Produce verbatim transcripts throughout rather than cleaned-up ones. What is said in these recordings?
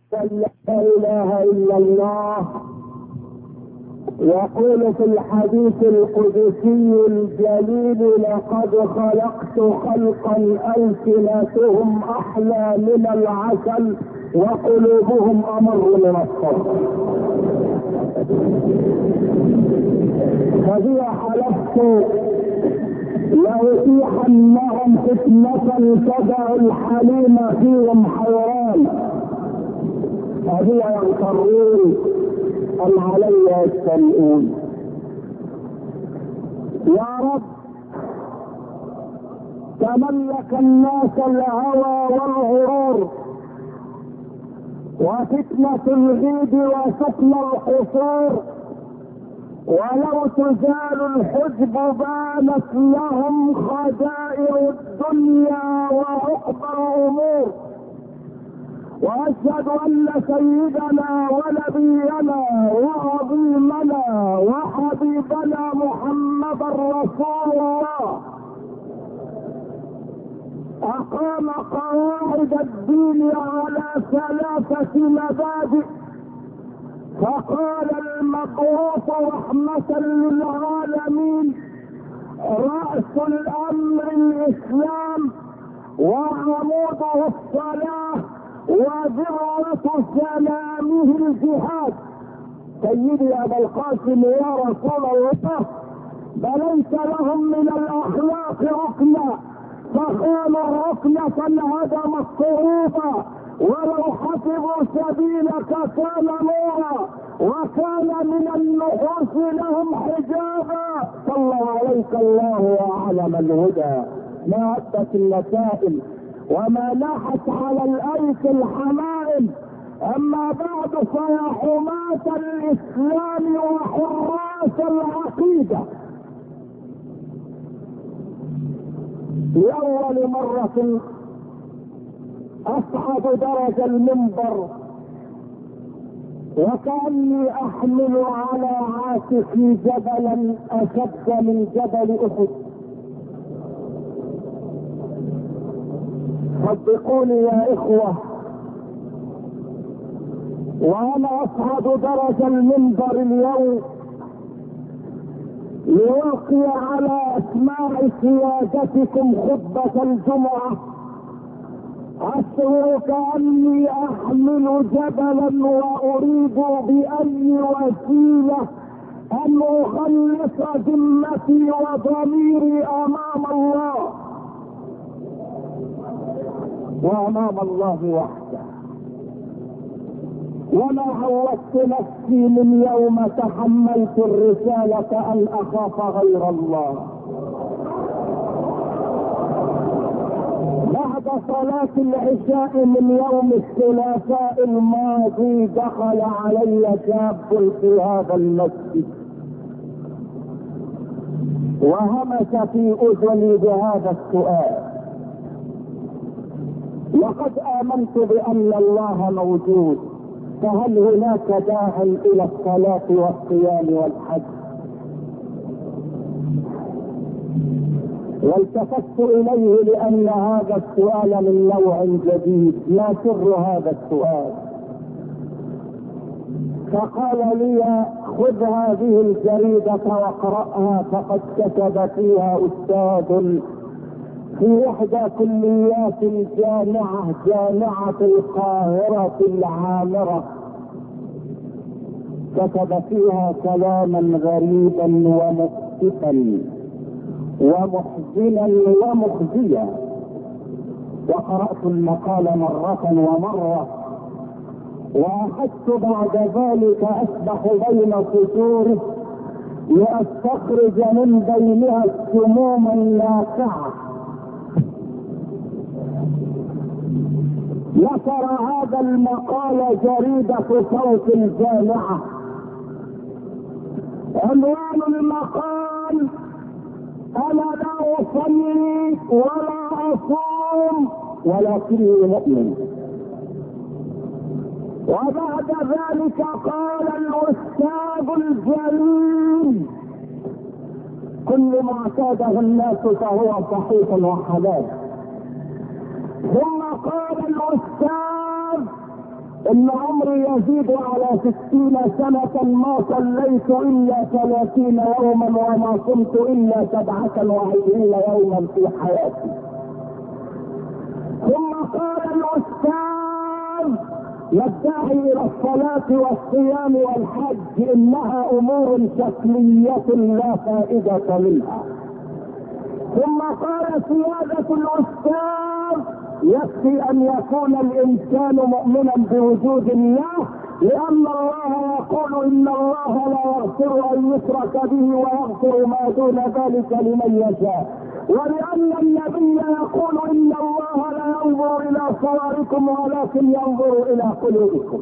لا اله الا الله. يقول في الحديث القدسي الجليل: لقد خلقت خلقا ألسنتهم احلى من العسل وقلوبهم امر من الصبر. فهي حلفت لأتيحنهم فتنة تدع الحليم فيهم حيران. فهي يغترون أم علي يستمعون. يا رب تملك الناس الهوى والغرور وفتنة الغيب وسكن القصور، ولو تزال الحجب بانت لهم خدائر الدنيا وعقب الامور. واشهد ان سيدنا ونبينا وعظيمنا وحبيبنا محمد رسول الله اقام قواعد الدين على ثلاثة مبادئ، فقال المبعوث رحمة للعالمين: رأس الامر الاسلام وعموده الصلاة وذروة سلامه الجهاد. سيدي ابا القاسم يا رسول الله، بليس لهم من الاخلاق ركنا، فخانوا الركنة فانهدم الصعوبة، ولو حفظوا سبيلك كان نورا وكان من النحوس لهم حجابا. صلى عليك الله واعلم الهدى. ما عدت النسائم وما لاحت على الايس الحمائم. اما بعد فيا حماة الاسلام وحراس العقيدة، لأول مرة أصعد درج المنبر وكأني أحمل على عاتقي جبلا أشد من جبل أحد. صدقوني يا إخوة، وأنا أصعد درج المنبر اليوم لألقي على أسماع سيادتكم خطبة الجمعة، أشعر كأني أحمل جبلا وأريد بأي وسيلة أن أخلص ذمتي وضميري أمام الله وأمام الله وحده. وما عودت نفسي من يوم تحملت الرسالة أن أخاف غير الله. بعد صلاة العشاء من يوم الثلاثاء الماضي دخل علي شاب في هذا المسجد وهمس في أذني بهذا السؤال: لقد آمنت بأن الله موجود، فهل هناك داع إلى الصلاة والصيام والحج؟ والتفت إليه لأن هذا السؤال من نوع جديد. ما سر هذا السؤال؟ فقال لي: خذ هذه الجريدة واقرأها، فقد كتب فيها أستاذ في إحدى كليات الجامعة جامعة القاهرة العامرة، كتب فيها كلاما غريبا ومؤسفا ومحزنا ومخزيا. وقرأت المقال مرة ومرة، وأخذت بعد ذلك أسبح بين سطوره لأستخرج من بينها السموم النافعة. نشر هذا المقال جريدة صوت الجامعة. عنوان المقال: أنا لا أصلي ولا أصوم ولكني مؤمن. وبعد ذلك قال الأستاذ الجليل: كل ما اعتاده الناس فهو صحيح وحلال. ثم قال الأستاذ: ان عمري يزيد على ستين سنة ما صليت الا ثلاثين يوما وما صمت الا سبعة وعشرين يوما في حياتي. ثم قال الاستاذ يدعي الى الصلاة والصيام والحج انها امور شكلية لا فائدة منها. ثم قال سيادة الاستاذ يكفي ان يكون الانسان مؤمنا بوجود الله، لان الله يقول ان الله لا يغفر ان يشرك به ويغفر ما دون ذلك لمن يشاء، ولان النبي يقول ان الله لا ينظر الى صوركم ولكن ينظر الى قلوبكم.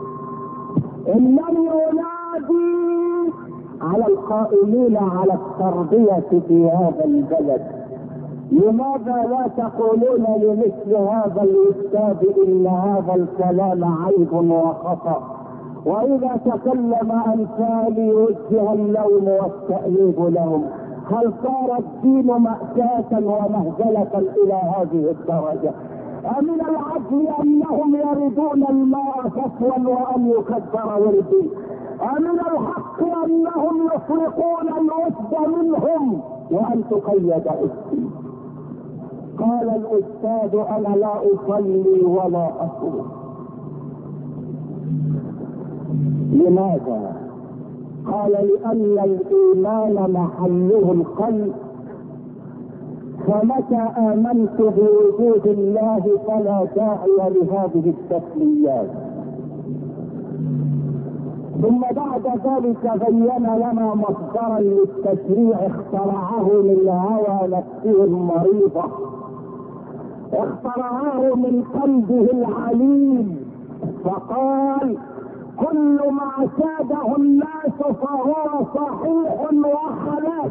انني انادي على القائمين على التربية في هذا البلد، لماذا لا تقولون لمثل هذا الاستاذ ان هذا الكلام عيب وخطأ، واذا تكلم امثالي وجه اللوم والتأنيب لهم؟ هل صار الدين مأساة ومهزلة الى هذه الدرجة؟ أمن العدل انهم يردون الماء كفوا وان يكبر وردي؟ أمن الحق انهم يفرقون الوفد منهم وان تقيد اسمي؟ قال الاستاذ انا لا اصلي ولا اصوم. لماذا؟ قال لان الايمان محله القلب، فمتى امنت بوجود الله فلا داعي لهذه التسليات. ثم بعد ذلك بين لنا مصدرا للتشريع اخترعه من هوى نفسه المريضة، اخترعه من قلبه العليم، فقال كل ما اعتاده الناس فهو صحيح وحلال.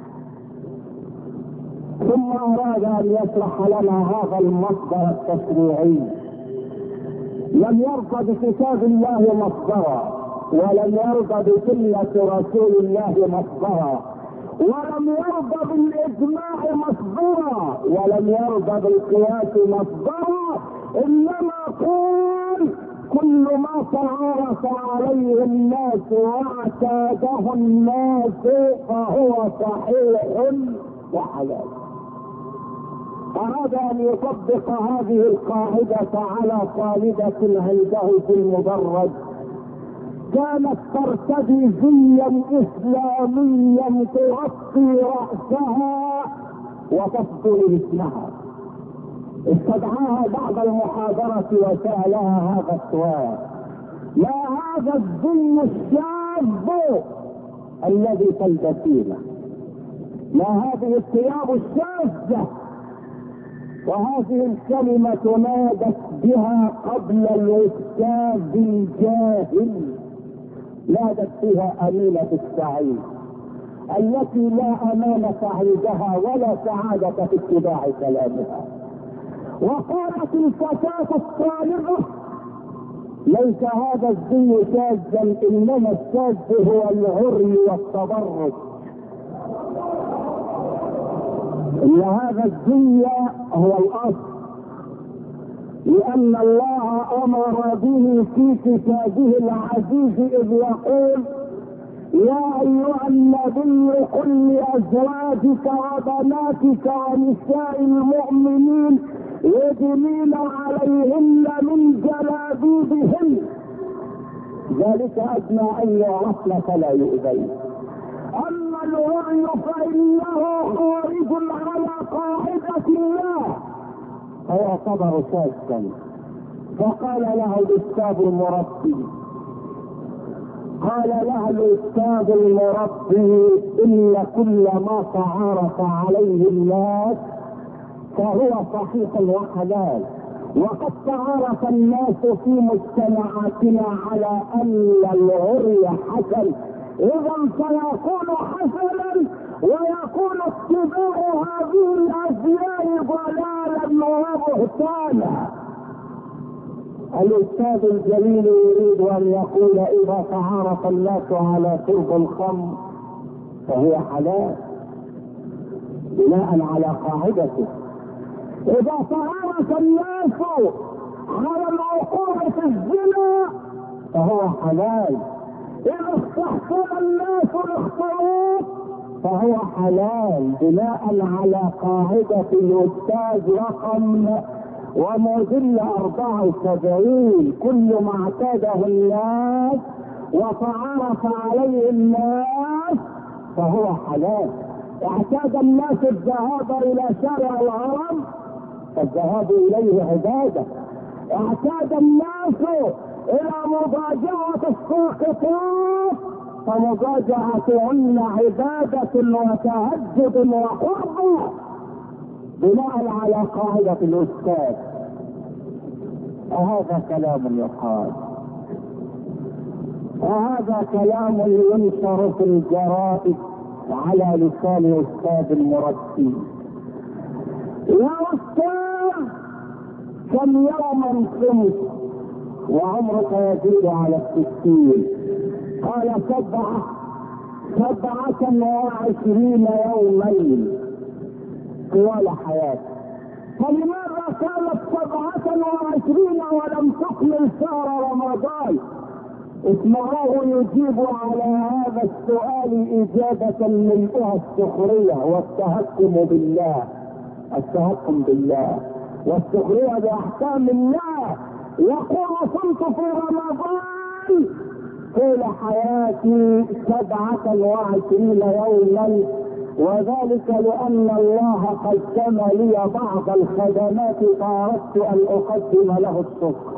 ثم اراد ان يشرح لنا هذا المصدر التشريعي. لم يرضى بكتاب الله مصدرا، ولم يرضى بسنة رسول الله مصدرا، ولم يرضى بالاجماع مصدرا، ولم يرضى بالقياس مصدرا، انما قال كل ما تعارف عليه الناس واعتاده الناس فهو صحيح وحلال. اراد ان يطبق هذه القاعدة على طالبة عنده في المدرج كانت ترتدي زيا اسلاميا تغطي رأسها وتفضل اسمها. استدعاها بعد المحاضرة وسألها هذا السؤال: ما هذا الزي الشاذ الذي تلبسينه؟ ما هذه الثياب الشاذة؟ وهذه الكلمة نادت بها قبل الاستاذ الجاهل، نادت فيها أمينة السعيد التي لا أمانة عندها ولا سعادة في اتباع كلامها. وقالت الفتاة الطالبة: ليس هذا الزي شاذا، إنما الشاذ هو العري والتبرج. إن هذا الزي هو الأصل، لأن الله أمر به في كتابه العزيز إذ يقول: يا أيها النبي قل لأزواجك وبناتك ونساء المؤمنين يدنين عليهن من جلابيبهن، ذلك أدنى أن يعرفن فلا يؤذين. أما الوعي فإنه خارج على قاعدة الله، فيعتبر شاذا. فقال له الأستاذ المربي قال له الأستاذ المربي إن كل ما تعارف عليه الناس فهو صحيح وحلال، وقد تعارف الناس في مجتمعاتنا على أن العري حسن، إذا سيكون حسنا ويكون اتباع هذه الأزياء ضلالا وبهتانا. الأستاذ الجليل يريد أن يقول: إذا تعارف الناس على شرب الخمر فهي حلال بناء على قاعدته. إذا تعارف الناس على الوقوع في الزنا فهو حلال. إذا استحسن الناس الاختلاط فهو حلال، بناء على قاعدة الأستاذ رقم وموديل أربعة وسبعين: كل ما اعتاده الناس وتعارف عليه الناس فهو حلال. اعتاد الناس الذهاب إلى شارع الهرم فالذهاب إليه عبادة. اعتاد الناس إلى مضاجعة الساقطات فمضاجعتهن عبادة وتهجد وقرب، بناء على قاعدة الأستاذ. وهذا كلام يقال، وهذا كلام ينشر في الجرائد على لسان أستاذ المربي. يا أستاذ كم يوما صمت وعمرك يزيد على الستين؟ قال سبعة سبعة وعشرين يومين طوال حياتي. فلماذا كانت سبعة وعشرين ولم تكمل شهر رمضان؟ اسمعوه يجيب على هذا السؤال إجابة ملئها السخرية والتهكم بالله، التهكم بالله والسخرية بأحكام الله. يقول صمت في رمضان طول حياتي سبعة وعشرين يوما، وذلك لأن الله قدم لي بعض الخدمات فأردت أن أقدم له الشكر،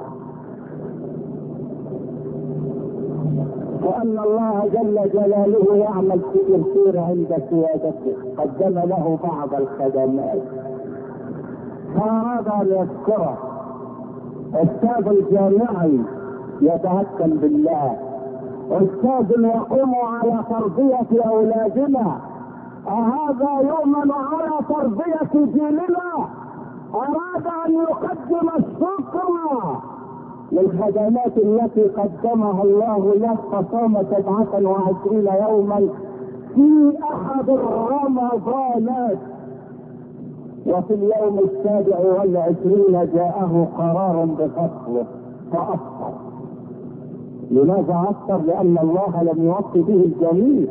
وأن الله جل جلاله يعمل في الخير عند سيادته، قدم له بعض الخدمات فأراد أن يذكره. أستاذ الجامعي يتهكم بالله، أستاذ يقوم على تربية أولادنا، أهذا يؤمن على تربية جيلنا؟ أراد أن يقدم الشكر للخدمات التي قدمها الله له، فصام سبعة وعشرين يوما في أحد الرمضانات، وفي اليوم السابع والعشرين جاءه قرار بفصله فأفطر. لماذا أفطر؟ لأن الله لم يوفي به الجميع.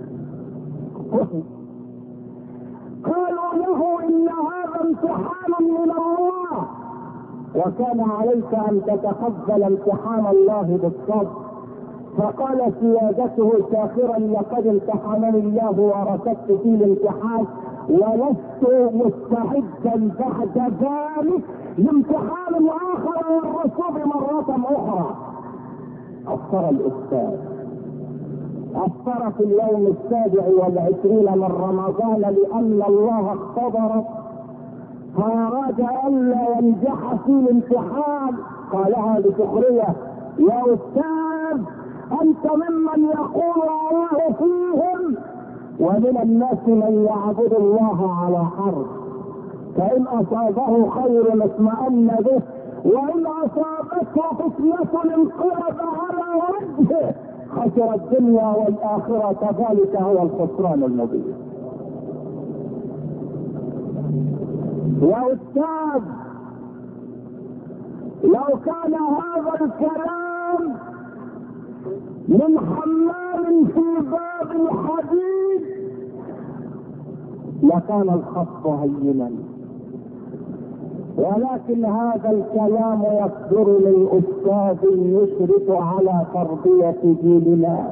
قالوا له إن هذا امتحان من الله، وكان عليك أن تتقبل امتحان الله بالصبر. فقال سيادته ساخرا: لقد امتحنني الله وركبت في الامتحان ولست مستعدا بعد ذلك لامتحان آخر والرسوب مرة أخرى. أفطر الأستاذ، أفطر في اليوم السابع والعشرين من رمضان لأن الله اقتدر فأراد ألا ينجح في الامتحان. قالها بسخرية: يا أستاذ أنت ممن يقول الله فيهم، ومن الناس من يعبد الله على حرف، فإن أصابه خير اطمأن به، وإن أصابته فتنة انقلب على وجهه، خسر الدنيا والآخرة، ذلك هو الخسران المبين. يا أستاذ لو كان هذا الكلام من حمال في باب الحديد لكان الخط هينا، ولكن هذا الكلام يصدر من أستاذ يشرف على تربية جيلنا،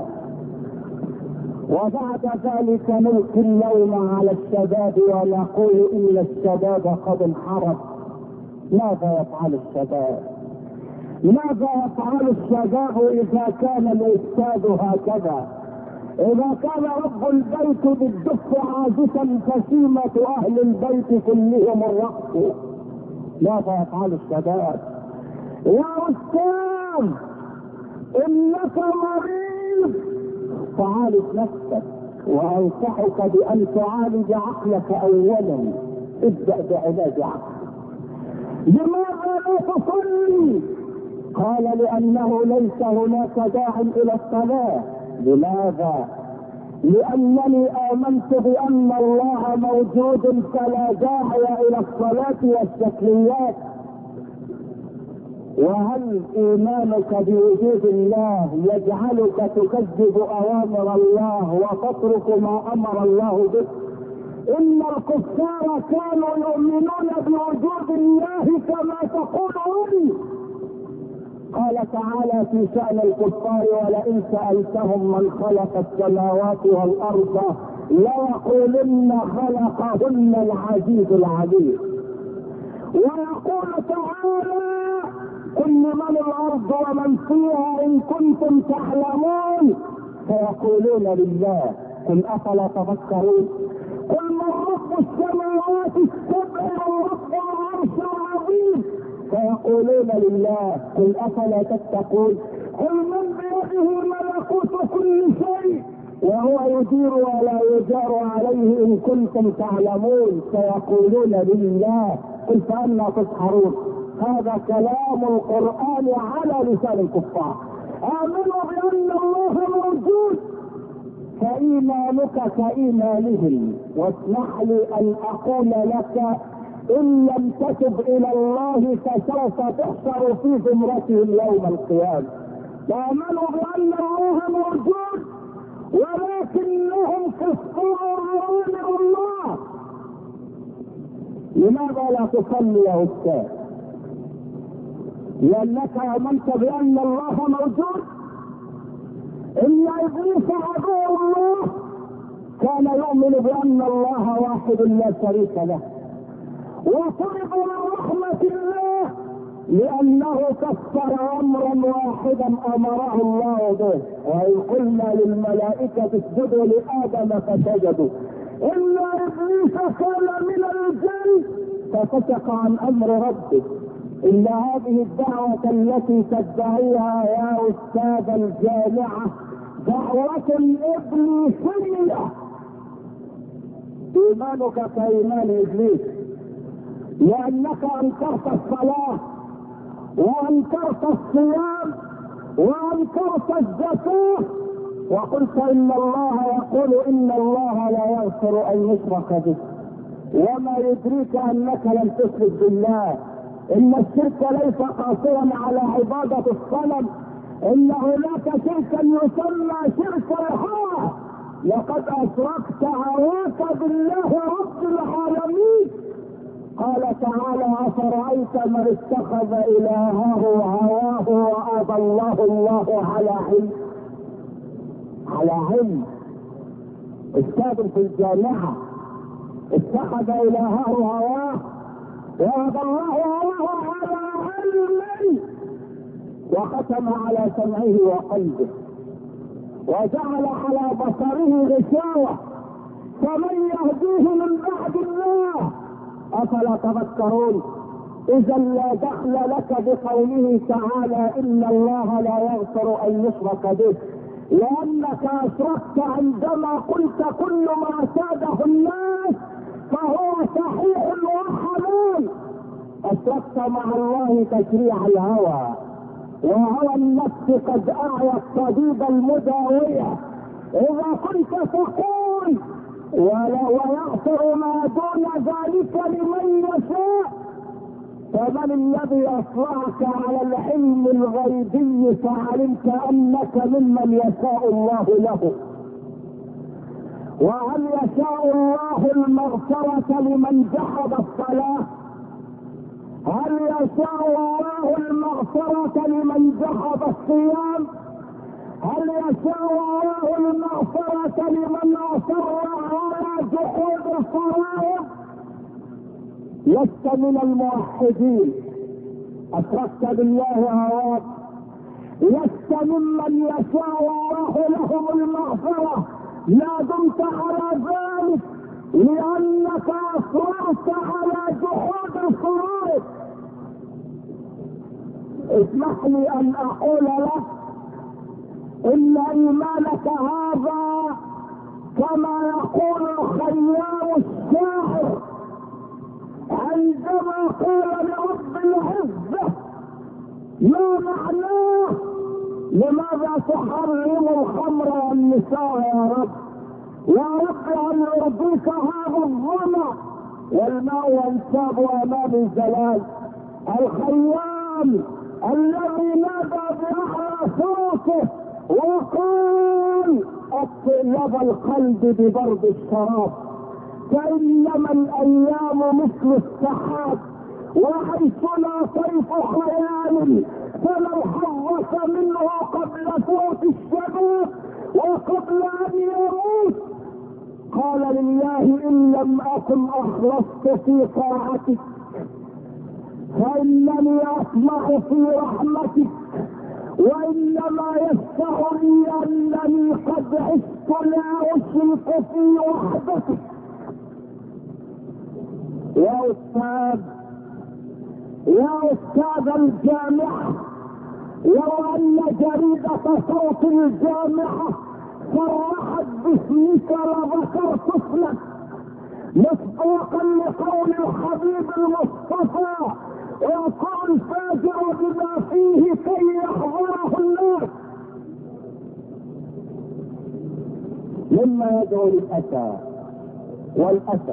وبعد ذلك نلقي اللوم على الشباب ونقول إن الشباب قد انحرف. ماذا يفعل الشباب؟ ماذا يفعل الشباب إذا كان الأستاذ هكذا؟ إذا كان رب البيت بالدف عازفا فسيمة أهل البيت كلهم الرقص، ماذا يفعل الشباب؟ يا أستاذ إنك مريض، تعالج نفسك، وأنصحك بأن تعالج عقلك أولا. ابدأ بعلاج عقلك. لماذا لا تصلي؟ قال: لأنه ليس هناك داع إلى الصلاة. لماذا؟ لأنني آمنت بأن الله موجود فلا داعي إلى الصلاة والشكليات. وهل ايمانك بوجود الله يجعلك تكذب اوامر الله وتترك ما امر الله به؟ ان الكفار كانوا يؤمنون بوجود الله كما تقولون. قال تعالى في شأن الكفار: ولئن سألتهم من خلق السماوات والأرض ليقولن خلقهن العزيز العليم. ويقول تعالى: قل لمن الأرض ومن فيها إن كنتم تعلمون، فيقولون لله. قل أفلا تذكرون؟ قل من رب السماوات السبع ورب العرش العظيم، فيقولون لله. قل أفلا تتقون؟ قل من بيده ملكوت كل شيء وهو يدير ولا يجار عليه إن كنتم تعلمون، فيقولون لله. قل فأنا تسحرون؟ هذا كلام القرآن على لسان الكفار. آمنوا بأن الله موجود فإيمانك كإيمانهم. واسمح لي أن أقول لك: إن لم تتب إلى الله فسوف تحشر في زمرتهم يوم القيامة. آمنوا بأن الله موجود ولكنهم كفروا بأوامر الله. لماذا لا تصلي يا أستاذ؟ لأنك آمنت بأن الله موجود. إن إبليس عدو الله كان يؤمن بأن الله واحد لا شريك له، وطلب من رحمة الله لأنه كفر أمرا واحدا أمره الله به. وإن قلنا للملائكة اسجدوا لآدم فسجدوا إلا إبليس كان من الجن ففسق عن أمر ربه. إن هذه الدعوة التي تدعيها يا أستاذ الجامعة دعوة إبليسية. إيمانك كإيمان إبليس، لأنك أنكرت الصلاة وأنكرت الصيام وأنكرت الزكاة، وقلت إن الله يقول إن الله لا يغفر أن يشرك به. وما يدريك أنك لم تشرك بالله؟ إن الشرك ليس قاصرا على عبادة الصنم، إن هناك شركا يسمى شرك الهوى. لقد أشركت هواك بالله رب العالمين. قال تعالى: أفرأيت من اتخذ إلهه هواه وأضله الله على علم. على علم. أستاذ في الجامعة اتخذ إلهه هواه وأضله الله على علم، وختم على سمعه وقلبه وجعل على بصره غشاوة، فمن يهديه من بعد الله؟ أفلا تذكرون؟ إذا لا دخل لك بقوله تعالى: إن الله لا يغفر أن يشرك به، لأنك أشركت عندما قلت كل ما ساده الناس فهو صحيح وحلال. أشركت مع الله تشريع الهوى، وهوى النفس قد أعيا الطبيب المداوية. إذا كنت تقول ويغفر ما دون ذلك لمن يشاء، فمن الذي أطلعك على العلم الغيبي فعلمت أنك ممن يشاء الله له؟ وهل يشاء الله المغفرة لمن جحد الصلاة؟ هل يشاء الله المغفرة لمن جحد الصيام؟ هل يشاء الله المغفرة لمن أصر على جحود الفرائض؟ لست من الموحدين، أشركت بالله هواك. لست ممن يشاء الله لهم المغفرة لا دمت على ذلك، لأنك أصررت على جحود الفرائض. اسمح لي أن أقول لك إن إيمانك هذا كما يقول الخيام الشاعر عندما قال لرب العزة: ما معناه؟ لماذا تحرم الخمر والنساء يا رب؟ يا رب أن يرضيك هذا الظمأ والماء ينساب أمام الجلال. الخيام الذي نادى بأعلى صوته وقال اطلب القلب ببرد الشراب، فإنما الأيام مثل السحاب، وحيثنا طيف خيال، فلو حرص منه قبل فوت الشباب وقبل أن يموت. قال لله إن لم أكن أخلصت في طاعتك فإنني أطمع في رحمتك، وإنما يسع لي أنني قد عشت لا أشرك في وحدتك. يا أستاذ يا أستاذ الجامعة، لو أن جريدة صوت الجامعة صرحت باسمك لذكرت اسمك، مصداقا لقول الحبيب المصطفى ويقول الفاجر بما فيه كي يحضره الناس. مما يدعو للأسى والأسف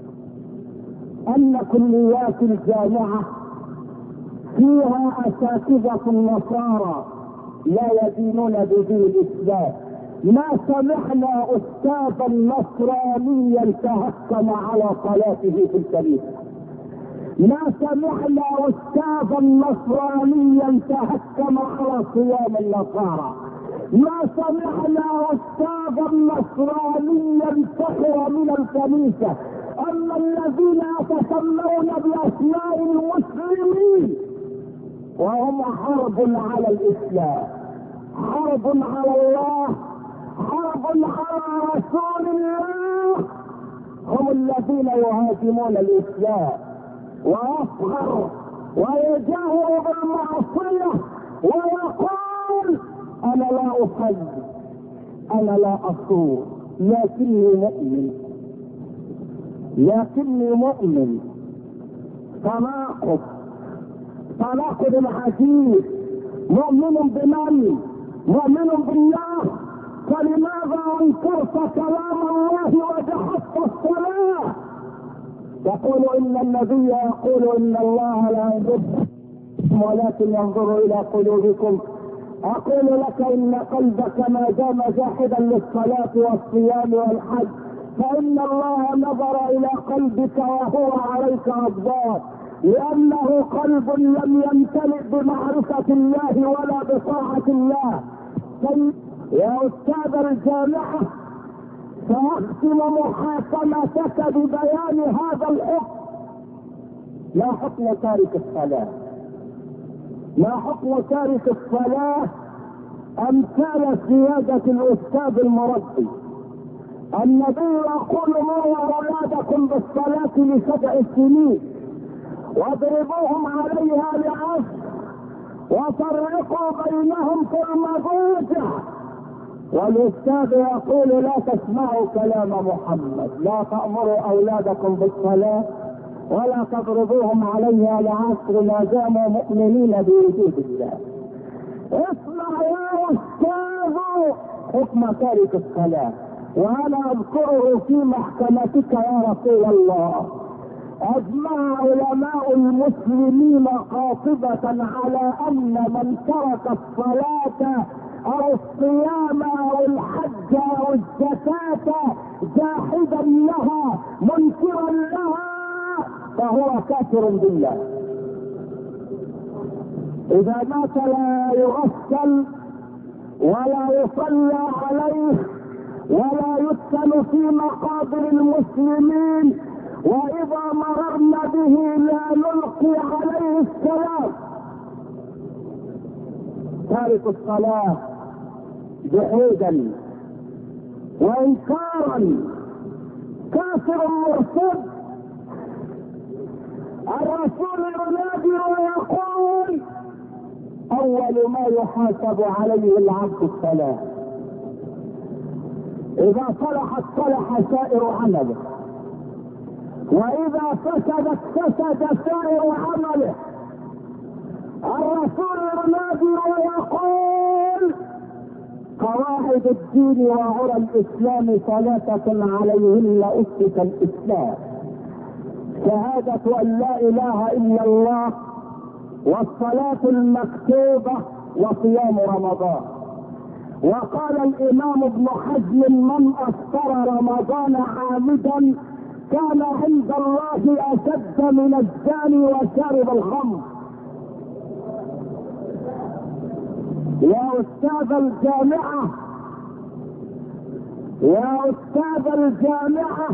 أن كليات الجامعة فيها أساتذة النصارى لا يدينون بدين الإسلام. ما سمعنا أستاذا نصرانيا تهكم على صلاته في الكنيسة، ما سمعنا أستاذا نصرانيا تهكم على صيام النصارى، ما سمعنا أستاذا نصرانيا سخر من الكنيسة. أما الذين يتسمون بأسماء المسلمين وهم حرب على الإسلام، حرب على الله، حرب على رسول الله، هم الذين يهاجمون الإسلام ويصغر ويجاهر بالمعصية ويقول أنا لا أصلي أنا لا أصوم لكني مؤمن لكني مؤمن. تناقض تناقض العجيب. مؤمن بمن؟ مؤمن بالله، فلماذا انكرت كلام الله وجحدت الصلاة؟ يقول ان النبي يقول ان الله لا ينظر ولكن ينظر الى قلوبكم. اقول لك ان قلبك ما دام جاحدا للصلاة والصيام والحج فان الله نظر الى قلبك وهو عليك غضبان، لانه قلب لم يمتلئ بمعرفة الله ولا بطاعة الله. يا استاذ الجامعة، سأختم محاكمتك ببيان هذا الحكم. لا حكم تارك الصلاة، لا حكم تارك الصلاة امثال سيادة الاستاذ المربي. النبي يقول مروا اولادكم بالصلاة لسبع سنين واضربوهم عليها لعشر وفرقوا بينهم في المضاجع. والاستاذ يقول لا تسمعوا كلام محمد، لا تأمروا اولادكم بالصلاة ولا تضربوهم عليها لعشر ما داموا مؤمنين بوجود الله. اسمع يا استاذ حكم تارك الصلاة، وانا اذكره في محكمتك يا رسول الله. اجمع علماء المسلمين قاطبة على ان من ترك الصلاة او الصيام او الحج او الزكاة جاحدا لها منكرا لها فهو كافر بالله. اذا مات لا يغسل ولا يصلى عليه ولا يدفن في مقابر المسلمين، واذا مررنا به لا نلقي عليه السلام. تارك الصلاة جحودا وانكارا كافر مرتد. الرسول ينادي ويقول اول ما يحاسب عليه العبد الصلاة، اذا صلحت صلح سائر عمله، واذا فسدت فسد سائر عمله. الرسول ينادي ويقول قواعد الدين وعرى الاسلام ثلاثة عليهن اسس الاسلام: شهادة ان لا اله الا الله والصلاة المكتوبة وصيام رمضان. وقال الامام ابن حزم من افطر رمضان عامدا كان عند الله اشد من الزاني وشارب الخمر. يا استاذ الجامعة يا استاذ الجامعة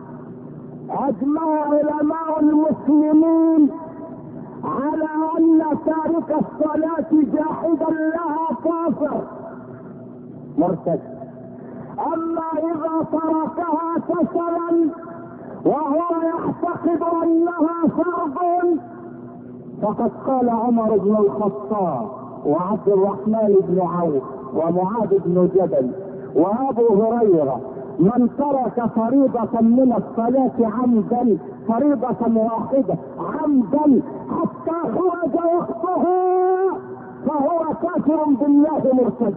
اجمع علماء المسلمين على ان تارك الصلاة جاحدا لها كافر مرتد. اما اذا تركها كسلا وهو يعتقد انها فرض فقد قال عمر بن الخطاب وعبد الرحمن بن عوف ومعاذ بن جبل وابو هريرة من ترك فريضة من الصلاة عمدا فريضة واحدة عمدا حتى خرج وقتها فهو كافر بالله مرتد.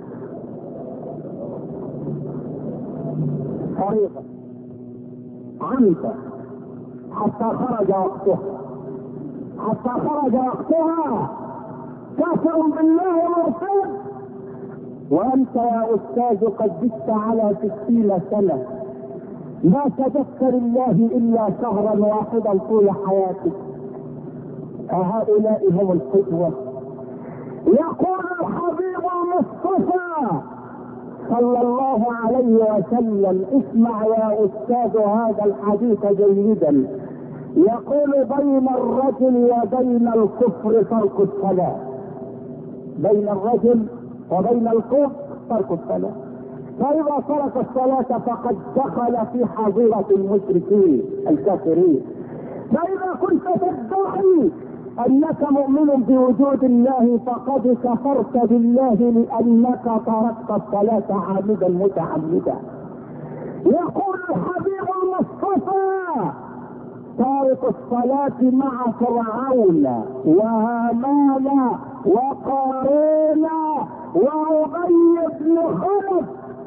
فريضة عمدا حتى خرج وقتها حتى خرج وقتها كافر بالله مرتد. وانت يا استاذ قد جئت على ستين سنة ما سجدت لله الا شهرا واحدا طول حياتك، فهؤلاء هم القدوة. يقول الحبيب المصطفى صلى الله عليه وسلم، اسمع يا استاذ هذا الحديث جيدا، يقول بين الرجل وبين الكفر ترك الصلاة. بين الرجل وبين الكفر ترك الصلاة. فإذا ترك الصلاة فقد دخل في حظيرة المشركين الكافرين. فإذا كنت تدعي أنك مؤمن بوجود الله فقد كفرت بالله لأنك تركت الصلاة عامدا متعمدا. يقول الحبيب المصطفى تارك الصلاة مع فرعون وهامان وقارون وأبي بن خلف.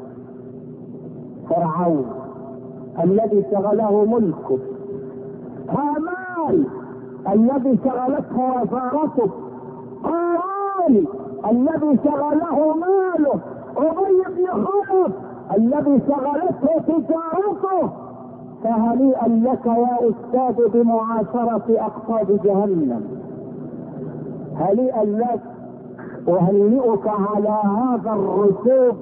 فرعون الذي شغله ملكه، هامان الذي شغلته وزارته، قارون الذي شغله ماله، أبي بن خلف الذي شغلته تجارته. فهنيئا لك يا استاذ بمعاشرة اقطاب جهنم، هنيئا لك. وهنيئك على هذا الرسوب،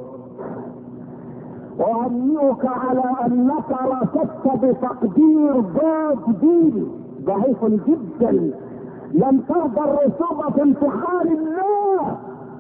وهنيئك على انك رصدت بتقدير ضاد دين ضعيف جدا. لم ترضى الرسوب في امتحان الله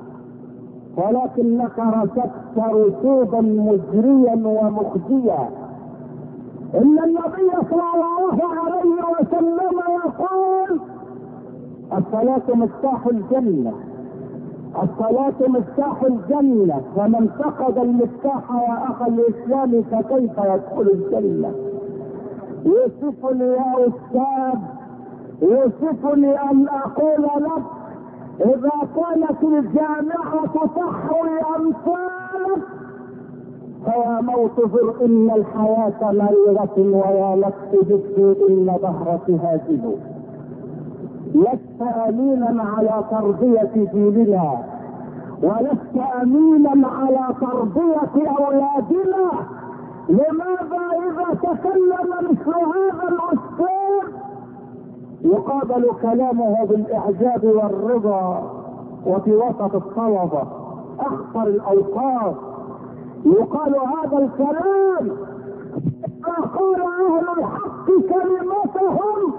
ولكنك رصدت رسوبا مجريا ومخزيا. ان النبي صلى الله عليه وسلم يقول الصلاة مفتاح الجنة، الصلاة مفتاح الجنة، فمن فقد المفتاح يا اخ الاسلام فكيف يدخل الجنة؟ يوسفني يا استاذ، يوسفني ان اقول لك اذا كانت الجامعة تحوي امثالك فيا موت زر ان الحياة مريرة ويا نفس جسدي ان ظهرك هازل. لست امينا على تربية جيلنا ولست امينا على تربية اولادنا. لماذا اذا تكلم مثل هذا الاستاذ يقابل كلامه بالاعجاب والرضا، وفي وسط الطلبة اخطر الاوقات يقال هذا الكلام؟ فقال اهل الحق كلمتهم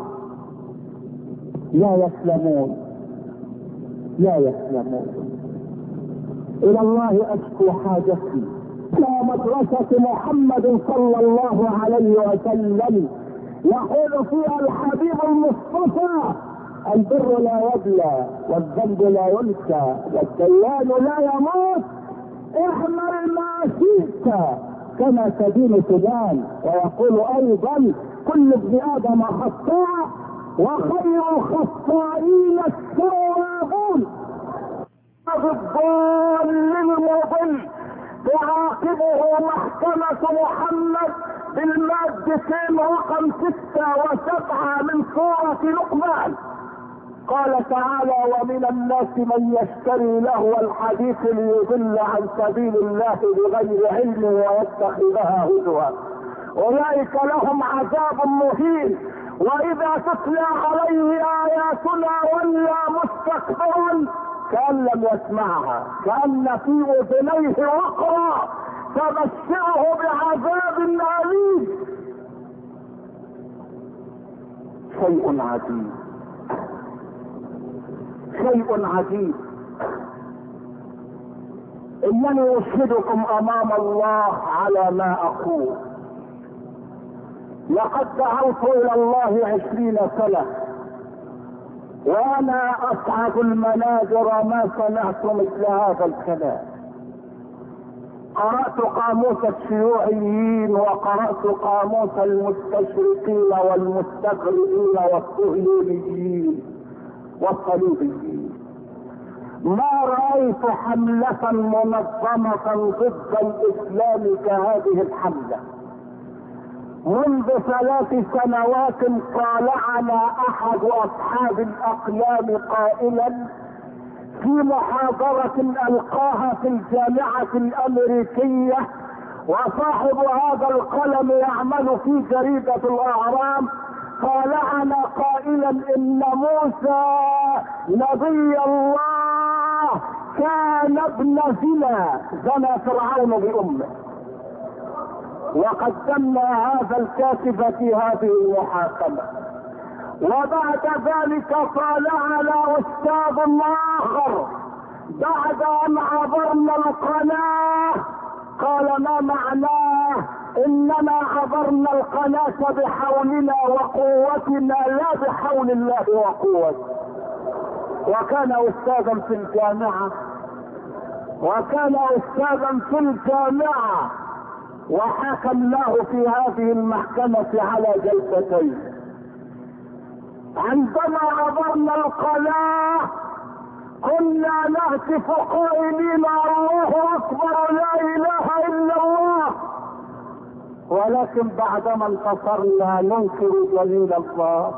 لا يسلمون لا يسلمون. الى الله اشكو حاجتي. الى مدرسة محمد صلى الله عليه وسلم يقول فيها الحبيب المصطفى البر لا يبلى والذنب لا ينسى والديان لا يموت، اعمل ما شئت كما تدين تدان. ويقول ايضا كل ابن ادم خطاء وخير الخطائين التوابون. الضال المضل تعاقبه محكمة محمد بالمادتين رقم ستة وسبعة من سورة لقمان. قال تعالى: ومن الناس من يشتري لهو الحديث ليضل عن سبيل الله بغير علم ويتخذها هزوا اولئك لهم عذاب مهين واذا تتلى عليه اياتنا ولى مستكبرا كأن لم يسمعها كأن في اذنيه وقرا فبشره بعذاب أليم. شيء عجيب شيء عجيب. انني اشهدكم امام الله على ما اقول، لقد دعوت الى الله عشرين سنة وانا اصعد المنابر ما سمعت مثل هذا الكلام. قرأت قاموس الشيوعيين وقرأت قاموس المستشرقين والمستغربين والصهيونيين والصليبيين. ما رأيت حملة منظمة ضد الإسلام كهذه الحملة. منذ ثلاث سنوات طالعنا أحد أصحاب الأقلام قائلا في محاضرة ألقاها في الجامعة الأمريكية، وصاحب هذا القلم يعمل في جريدة الأهرام، طالعنا قائلا إن موسى نبي الله كان ابن زنا، زنى فرعون بأمه. وقدمنا هذا الكاتب في هذه المحاكمة. وبعد ذلك طالعنا أستاذ آخر بعد أن عبرنا القناة قال: ما معناه؟ إننا عبرنا القناة بحولنا وقوتنا لا بحول الله وقوته. وكان أستاذا في الجامعة وكان أستاذا في الجامعة وحكمناه في هذه المحكمة على جلستين. عندما عبرنا القناة كنا نهتف قائلين: الله اكبر لا اله الا الله. ولكن بعدما انتصرنا ننكر جميل الله،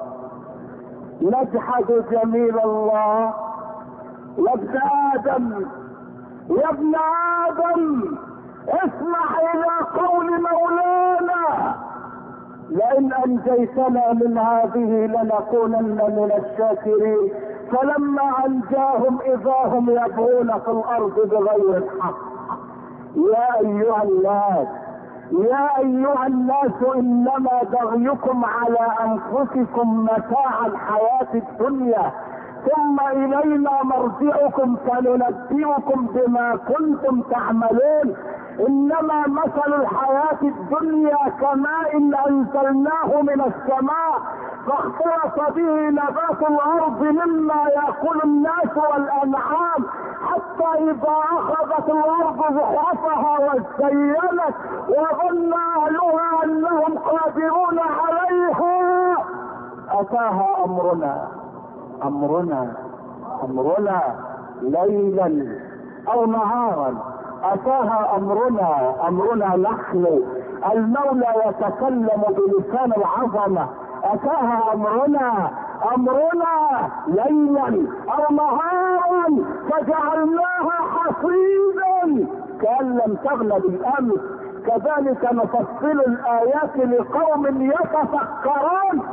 نجحد جميل الله. يا ابن ادم يا ابن ادم اسمع الى قول مولانا: لئن انجيتنا من هذه لنكونن من الشاكرين. فلما انجاهم اذا هم يبغون في الارض بغير الحق. يا ايها الناس يا ايها الناس انما بغيكم على انفسكم متاع الحياة الدنيا ثم الينا مرجعكم فننبئكم بما كنتم تعملون. انما مثل الحياة الدنيا كماء انزلناه من السماء فاختلط به نبات الارض مما ياكل الناس والانعام حتى اذا اخذت الارض زخرفها وزينت وظن اهلها انهم قادرون عليها اتاها امرنا امرنا امرنا ليلا او نهارا اتاها امرنا امرنا نحن. المولى يتكلم بلسان العظمة. اتاها امرنا امرنا ليلا او نهارا فجعلناها حصيدا كأن لم تغن بالامس. كذلك نفصل الايات لقوم يتفكرون.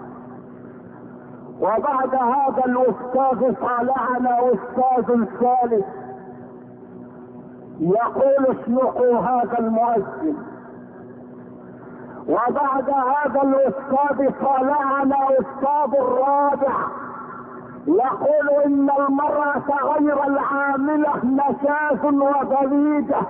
وبعد هذا الاستاذ طالعنا استاذ ثالث يقول: اسمعوا هذا المؤذن. وبعد هذا الاستاذ طالعنا استاذ الرابع يقول: ان المرأة غير العاملة نشاز وبليدة،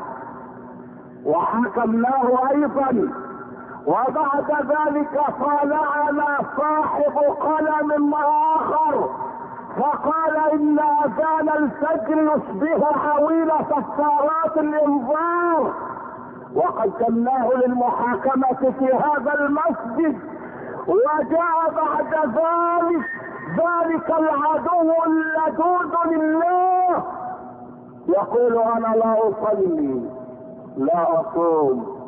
وحكمناه ايضا. وبعد ذلك طالعنا صاحب قلم اخر فقال: ان اذان الفجر يشبه حويل صفارات الانذار. وقدمناه للمحاكمة في هذا المسجد. وجاء بعد ذلك ذلك العدو اللدود لله يقول: انا لا اصلي لا اصوم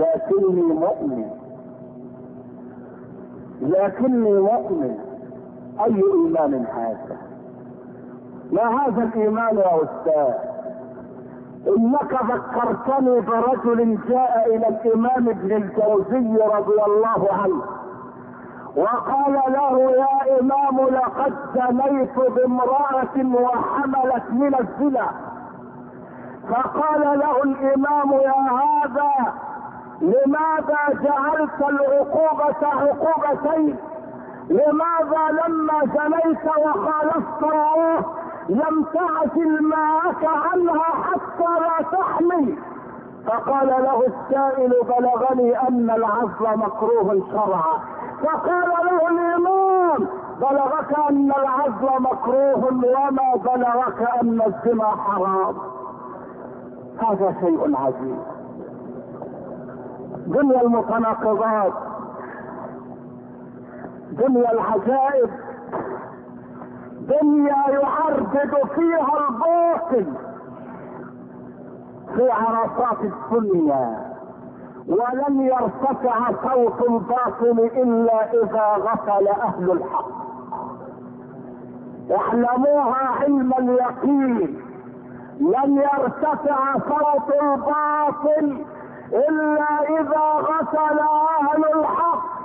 لكني مؤمن لكني مؤمن اي ايمان هذا؟ ما هذا الايمان يا استاذ؟ انك ذكرتني برجل جاء الى الامام ابن الجوزي رضي الله عنه وقال له: يا امام، لقد زنيت بامرأة وحملت من الزنا. فقال له الامام: يا هذا، لماذا جعلت العقوبة عقوبتين؟ لماذا لما زنيت وخالفت الله لم تعزل معك عنها حتى لا تحمي؟ فقال له السائل: بلغني ان العزل مكروه شرعا. فقال له الامام: بلغك ان العزل مكروه وما بلغك ان الزنا حرام. هذا شيء عجيب. دنيا المتناقضات، دنيا العجائب، دنيا يعرض فيها الباطل في عرصات الدنيا، ولن يرتفع صوت الباطل الا اذا غفل اهل الحق. اعلموها علم اليقين، لن يرتفع صوت الباطل الا اذا غفل اهل الحق.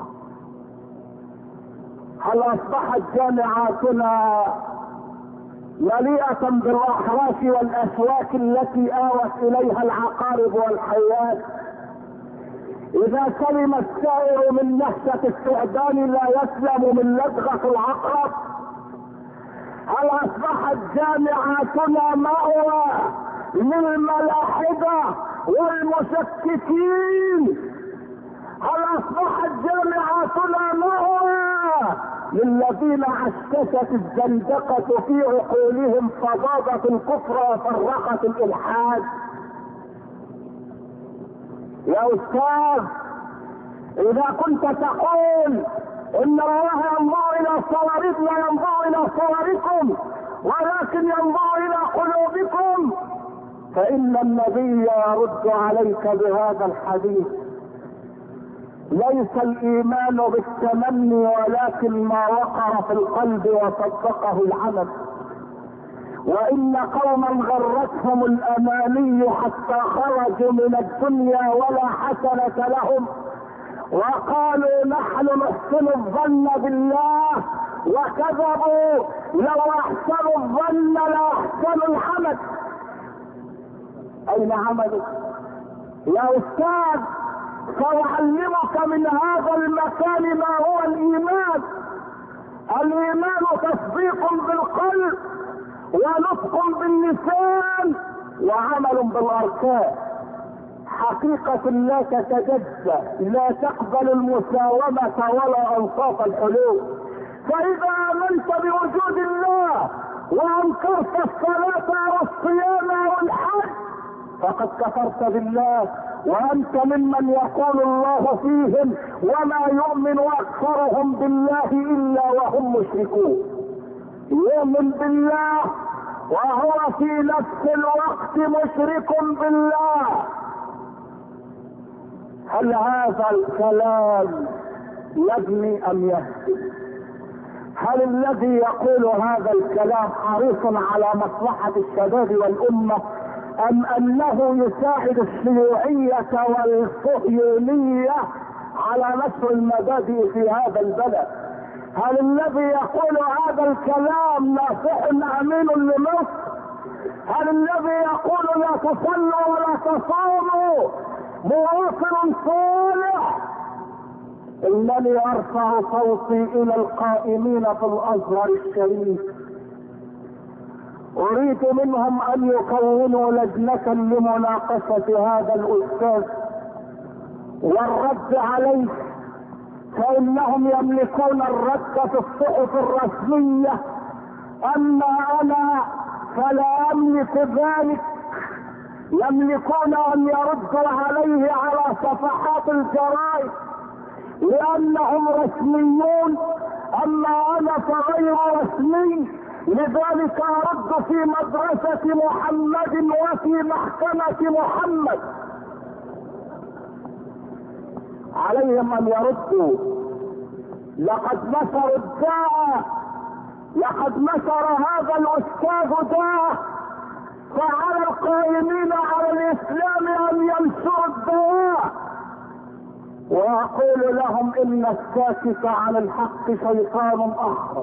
هل اصبحت جامعاتنا مليئة بالاحراش والاسواك التي اوت اليها العقارب والحيات؟ اذا سلم السائر من نهشة الثعبان لا يسلم من لدغة العقرب. هل اصبحت جامعاتنا مأوى للملاحدة والمشككين؟ هل اصبحت جامعاتنا مأوى للذين عششت الزندقة في عقولهم فضاضت الكفر وفرقت الالحاد؟ يا استاذ، اذا كنت تقول ان الله ينظر الى صورنا لا ينظر الى صوركم ولكن ينظر الى قلوبكم، فان النبي يرد عليك بهذا الحديث: ليس الايمان بالتمني ولكن ما وقر في القلب وصدقه العمل. وان قوما غرتهم الاماني حتى خرجوا من الدنيا ولا حسنة لهم وقالوا نحن نحسن الظن بالله وكذبوا. لو احسنوا الظن لاحسنوا العمل. اين عملك يا استاذ؟ سأعلمك من هذا المكان ما هو الايمان. الايمان تصديق بالقلب ونطق باللسان وعمل بالاركان. حقيقة لا تتجزأ، لا تقبل المساومة ولا انصاف الحلول. فاذا امنت بوجود الله وانكرت الصلاة والصيام والحج فقد كفرت بالله، وانت ممن يقول الله فيهم: وما يؤمن اكثرهم بالله الا وهم مشركون. يؤمن بالله وهو في نفس الوقت مشرك بالله. هل هذا الكلام يبني ام يهدم؟ هل الذي يقول هذا الكلام حريص على مصلحة الشباب والامة ام انه يساعد الشيوعية والصهيونية على نشر المبادئ في هذا البلد؟ هل الذي يقول هذا الكلام ناصح امين لمصر؟ هل الذي يقول لا تصلوا ولا تصوموا مواطن صالح؟ انني ارفع صوتي الى القائمين في الازهر الشريف، اريد منهم ان يكونوا لجنة لمناقشة هذا الاستاذ والرد عليه، فانهم يملكون الرد في الصحف الرسمية. اما انا فلا املك ذلك. يملكون ان يردوا عليه على صفحات الجرائد لانهم رسميون، اما انا فغير رسمي، لذلك ارد في مدرسة محمد وفي محكمة محمد. عليهم ان يردوا لقد نشر الداء، لقد نشر هذا الاستاذ داء، فعلى القائمين على الاسلام ان ينشروا الدواء. واقول لهم ان الساكت عن الحق شيطان اخر.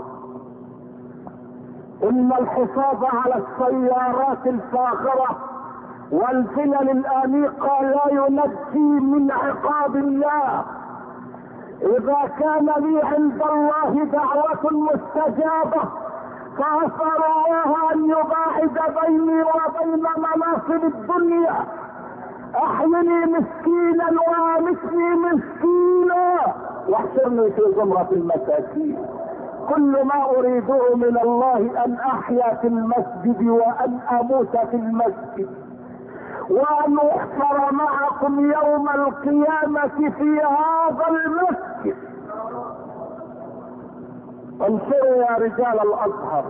ان الحفاظ على السيارات الفاخرة والفلل الانيقة لا ينجي من عقاب الله. اذا كان لي عند الله دعوة مستجابة فاسأل الله ان يباعد بيني وبين مناصب الدنيا. احيني مسكينا وامتني مسكينا واحشرني في زمرة المساكين. كل ما اريده من الله ان احيا في المسجد وان اموت في المسجد وان احشر معكم يوم القيامة في هذا المسجد. انشروا يا رجال الازهر،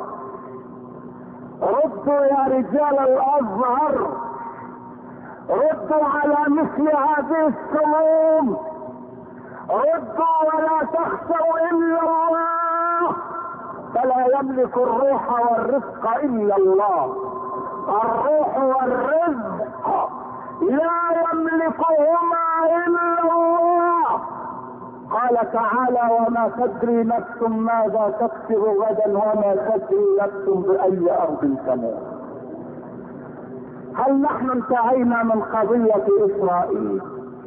ردوا يا رجال الازهر، ردوا على مثل هذه السموم، ردوا ولا تخشوا الا الله، فلا يملك الروح والرزق الا الله. الروح والرزق لا يملكهما الا الله. قال تعالى وما تدري نفس ماذا تكسب غدا وما تدري نفس باي ارض تموت. هل نحن انتهينا من قضية اسرائيل؟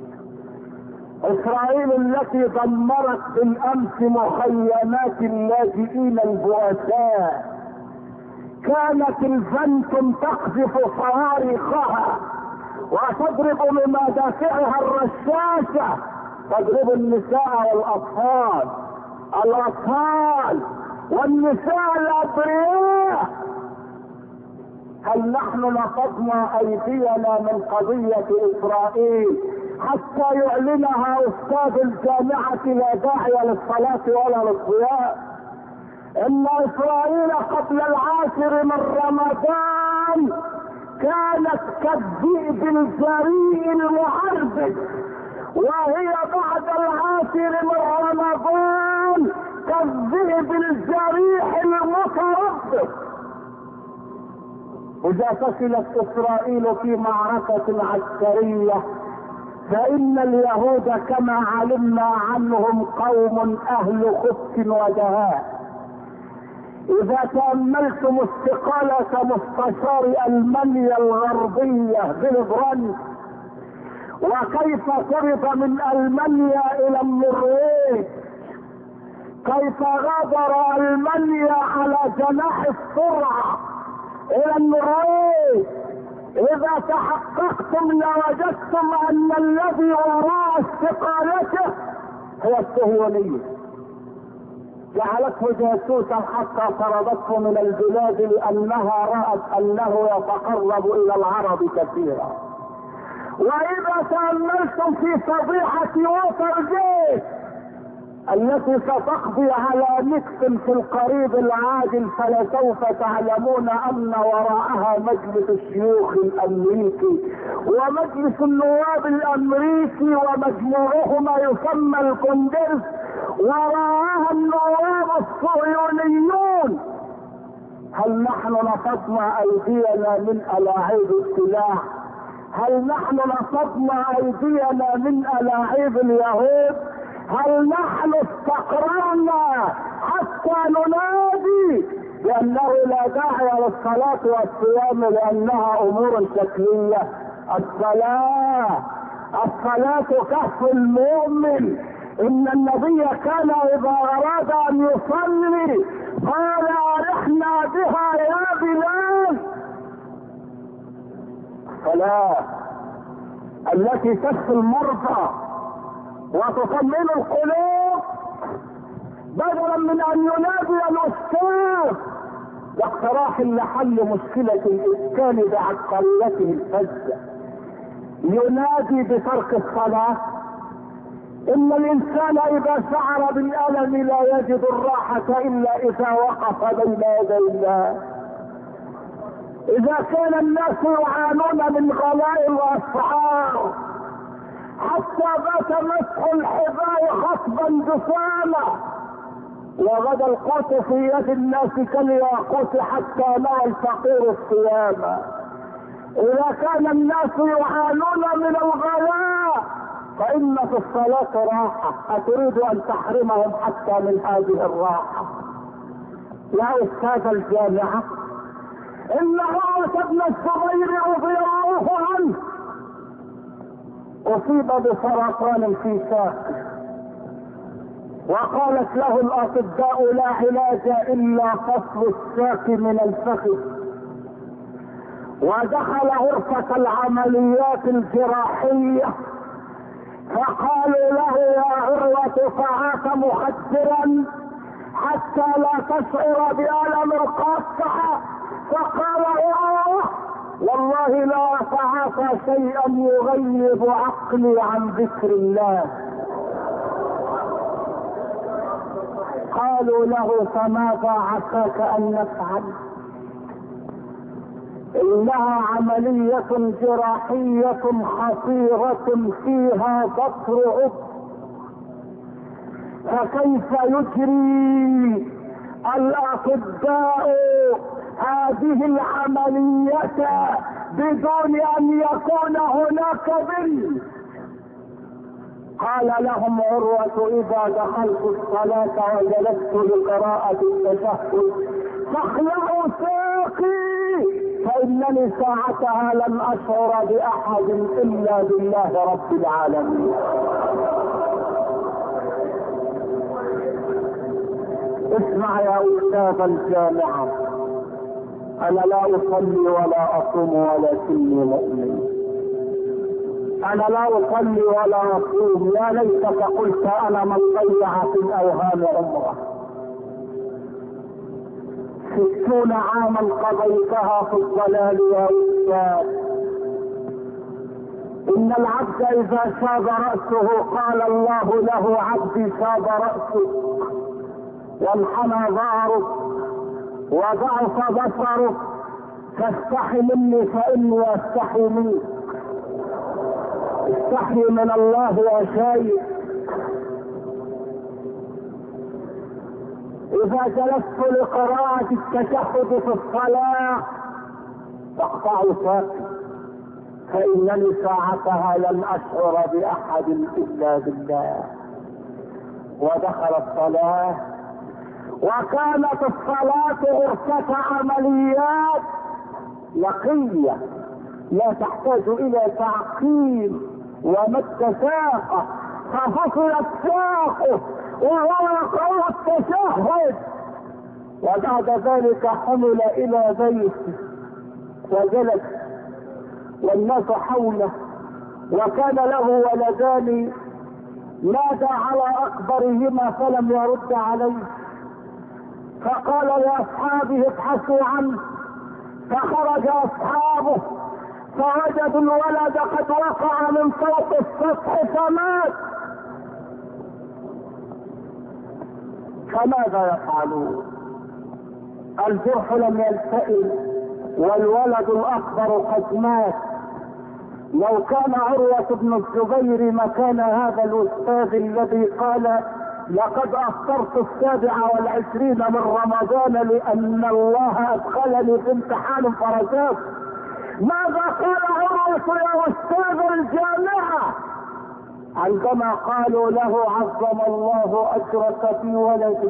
اسرائيل التي دمرت بالامس مخيمات اللاجئين البؤساء، كانت الفنتم تقذف صواريخها وتضرب بمدافعها الرشاشة، تضرب النساء والاطفال، الاطفال والنساء الابرياء. هل نحن نقضنا ايدينا من قضية اسرائيل حتى يعلنها استاذ الجامعة لا داعي للصلاة ولا للصيام؟ ان اسرائيل قبل العاشر من رمضان كانت كالذئب الجريء المعربد، وهي بعد العاشر من رمضان كالذئب الجريح المتربص. اذا فشلت اسرائيل في معركة عسكرية فان اليهود كما علمنا عنهم قوم اهل خبث ودهاء. اذا تأملتم استقالة مستشار المانيا الغربية فيلي براندت وكيف طرد من المانيا الى النرويج، كيف غادر المانيا على جناح السرعة الى النرويج، اذا تحققتم لوجدتم ان الذي وراء استقالته هو الصهيونية. جعلته جاسوسا حتى طردته من البلاد لانها رأت انه يتقرب الى العرب كثيرا. واذا تأملتم في فضيحة ووترجيت التي ستقضي على نكس في القريب العاجل فلسوف تعلمون ان وراءها مجلس الشيوخ الامريكي ومجلس النواب الامريكي ومجموعهما يسمى الكونجرس، وراءها النواب الصهيونيون. هل نحن نصبنا ايدينا من الاعيب السلاح؟ هل نحن نصبنا ايدينا من الاعيب اليهود؟ هل نحن استقررنا حتى ننادي بانه لا داعي للصلاة والصيام لانها امور شكلية؟ الصلاة الصلاة كهف المؤمن. ان النبي كان اذا اراد ان يصلي قال ارحنا بها يا بلال. الصلاة التي تشفي المرضى وتطمئن القلوب بدلا من ان ينادي الاستاذ باقتراح لحل مشكلة الاسكان بعبقريته الفذة، ينادي بترك الصلاة. ان الانسان اذا شعر بالالم لا يجد الراحة الا اذا وقف بين يدي الله. اذا كان الناس يعانون من غلاء الاسعار حتى بات مسح الحذاء خطبا جساما وغدا القوت في يد الناس كالياقوت حتى نوى الفقير الصيام. اذا كان الناس يعانون من الغلاء فان في الصلاة راحة، اتريد ان تحرمهم حتى من هذه الراحة؟ يا استاذ الجامعة، ان عروة بن الزبير رضي الله عنه اصيب بسرطان في ساقه، وقالت له الاطباء لا علاج الا فصل الساق من الفخذ، ودخل غرفة العمليات الجراحية فقالوا له يا عروة فعاك مخدرا حتى لا تشعر بألم القاطعة، فقال يا والله لا أتعاطى شيئا يغيب عقلي عن ذكر الله. قالوا له فماذا عساك ان نفعل؟ انها عملية جراحية خطيرة فيها بطر عضو، فكيف يجري الاطباء هذه العملية بدون ان يكون هناك بنت؟ قال لهم عروة اذا دخلت الصلاة وجلست لقراءة التشهد فاخلعوا ساقي فانني ساعتها لم اشعر باحد الا بالله رب العالمين. اسمع يا استاذ الجامعة، انا لا اصلي ولا اصوم ولكني مؤمن. انا لا اصلي ولا اصوم، يا ليتك قلت انا من ضيع في الاوهام عمره. ستون عاما قضيتها في الضلال يا استاذ. ان العبد اذا شاب رأسه قال الله له عبدي شاب رأسك وانحنى ظهرك وضعف بصرك فاستحي مني فاني استحي منك. استحي من الله يا شيخ. اذا جلست لقراءة التشهد في الصلاة فاقطعوا ساقي فانني ساعتها لم اشعر باحد الا بالله. ودخل الصلاة، وكانت الصلاة غرفة عمليات نقية لا تحتاج الى تعقيم ومد ساقه، ففصلت ساقه وهو يقرأ التشهد. وبعد ذلك حمل الى بيته وجلس والناس حوله، وكان له ولدان، نادى على اكبرهما فلم يرد عليه، فقال لاصحابه ابحثوا عنه، فخرج اصحابه فوجدوا الولد قد وقع من فوق السطح فمات. فماذا يفعلون؟ الجرح لم يلتئم والولد الاكبر قد مات. لو كان عروة بن الزبير مكان هذا الاستاذ الذي قال لقد افطرت السابع والعشرين من رمضان لان الله ادخلني في امتحان فرجات، ماذا قال عروة يا استاذ الجامعة عندما قالوا له عظم الله اجرك في ولدك؟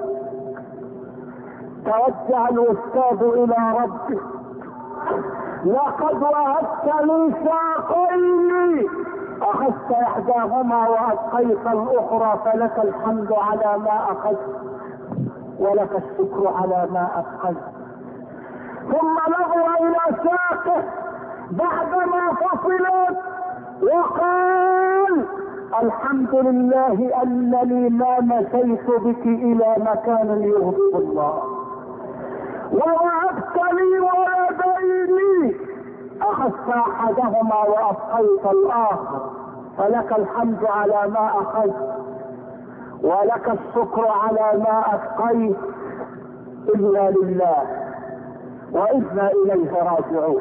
توجه الاستاذ الى ربه، لقد وهبت لي ساقين، اخذت احداهما وابقيت الاخرى، فلك الحمد على ما اخذت ولك الشكر على ما ابقيت. ثم نظر الى ساقه بعدما فصلت وقال الحمد لله انني ما مشيت بك الى مكان يغضب الله، ووهبت لي ولدين اخذت احدهما وابقيت الاخر، فلك الحمد على ما اخذت ولك الشكر على ما ابقيت. انا لله وانا اليه راجعون.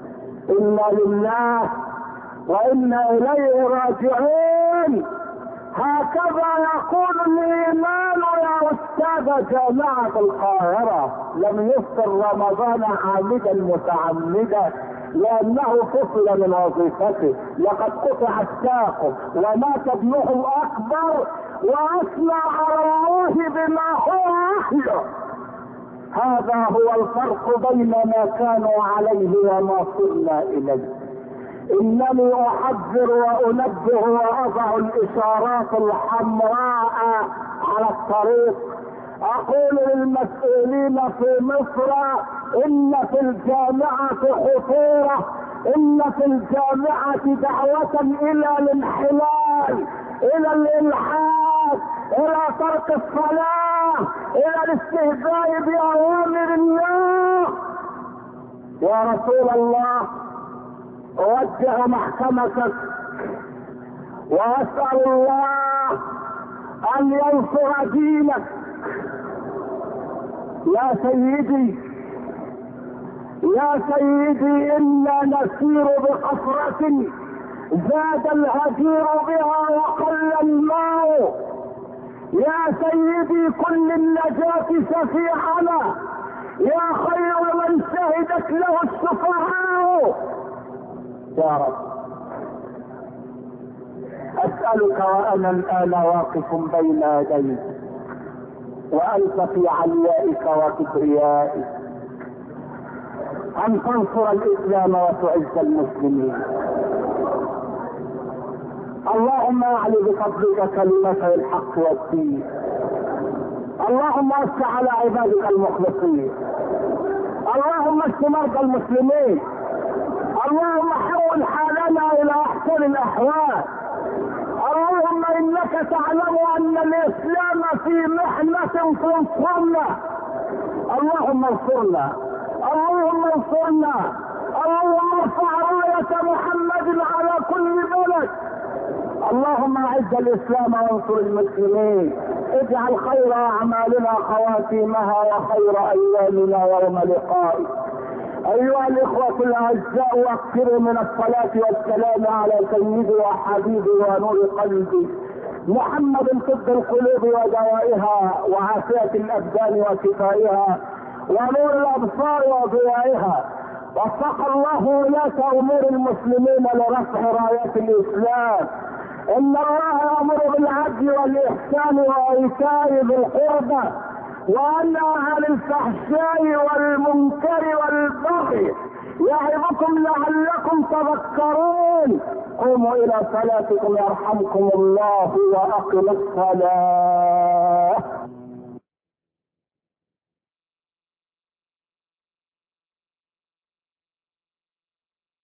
انا لله وانا اليه راجعون. هكذا يقول الايمان يا استاذ جامعة القاهرة. لم يفطر رمضان عامدا متعمدا لانه فصل من وظيفته، لقد قطع الساق ومات ابنه الاكبر واثنى على الله بما هو اهله. هذا هو الفرق بين ما كانوا عليه وما صرنا اليه. انني احذر وانبه واضع الاشارات الحمراء على الطريق. اقول للمسؤولين في مصر ان في الجامعة خطورة، ان في الجامعة دعوة الى الانحلال، الى الالحاد، الى ترك الصلاة، الى الاستهزاء باوامر الله. يا رسول الله اوجه محكمتك واسأل الله ان ينصر دينك. يا سيدي يا سيدي انا نسير بقصرة زاد الهجير بها وقل الماء. يا سيدي كل النجاة شفيعنا، يا خير من شهدت له الشفعاء. يا رب اسألك وانا الان واقف بين يديك وانت في عليائك وكبريائك ان تنصر الاسلام وتعز المسلمين. اللهم اعلي بفضلك كلمتي الحق والدين. اللهم وسع على عبادك المخلصين. اللهم اشف مرضى المسلمين. اللهم حول حالنا الى احسن الاحوال. اللهم انك تعلم ان الاسلام في محنة فانصرنا. اللهم انصرنا، اللهم انصرنا، اللهم ارفع راية محمد على كل بلد. اللهم اعز الاسلام وانصر المسلمين. اجعل خير اعمالنا خواتيمها وخير ايامنا يوم لقائك. ايها الاخوة الاعزاء اكثروا من الصلاة والسلام على سيدي وحبيبي ونور قلبي محمد طب القلوب ودوائها وعافية الابدان وشفائها ونور الابصار وضيائها. وفق الله ولاة امور المسلمين لرفع راية الاسلام. ان الله يامر بالعدل والاحسان وايتاء ذي القربى وينهى عن الفحشاء والمنكر والبغي يعظكم لعلكم تذكرون. قوموا الى صلاتكم يرحمكم الله واقم الصلاة.